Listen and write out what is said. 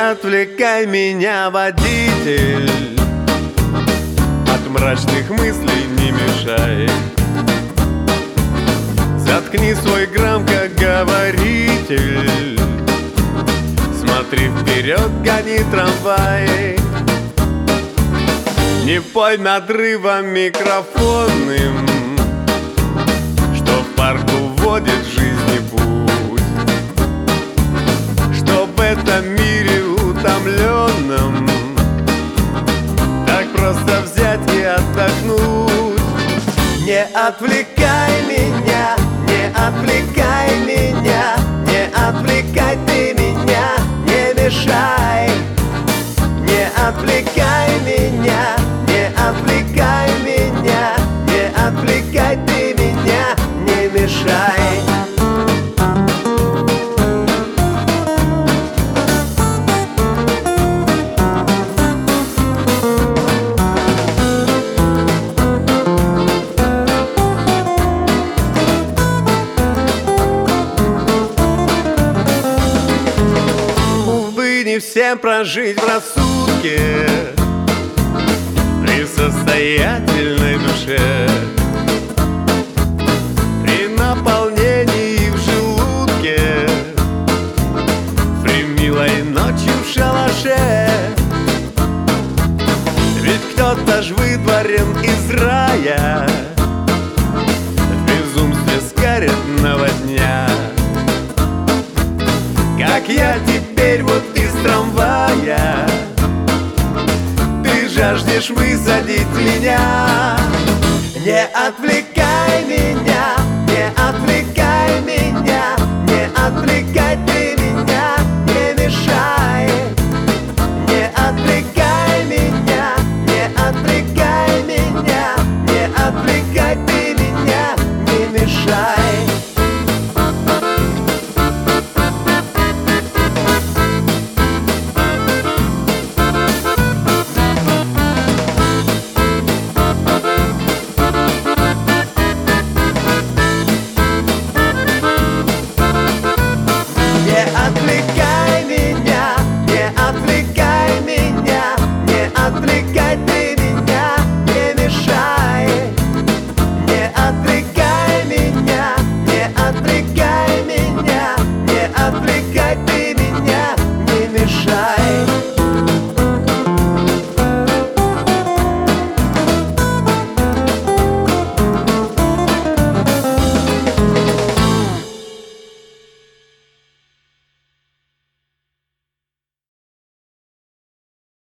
отвлекай меня, водитель, от мрачных мыслей не мешай. Заткни свой громкоговоритель, смотри вперед, гони трамвай. Не пой надрывом микрофонным, что в парку вводит в жизни путь, что в этом мире утомленном так просто взять и отдохнуть. Не отвлекай меня, не отвлекай меня, не отвлекай ты меня, не мешай. Не отвлекай меня, не отвлекай меня, не отвлекай ты меня, не мешай. Увы, не всем прожить в рассудке при состоятельной душе, при наполнении в желудке, при милой ночи в шалаше. Ведь кто-то ж вытворен из рая в безумстве скаредного дня. Как я теперь вот из трамвая, ты жаждешь высадить меня. Не отвлекай меня, не отвлекай меня, не отвлекай ты меня, не мешай. Не отвлекай меня, не отвлекай меня, не отвлекай ты меня, не мешай.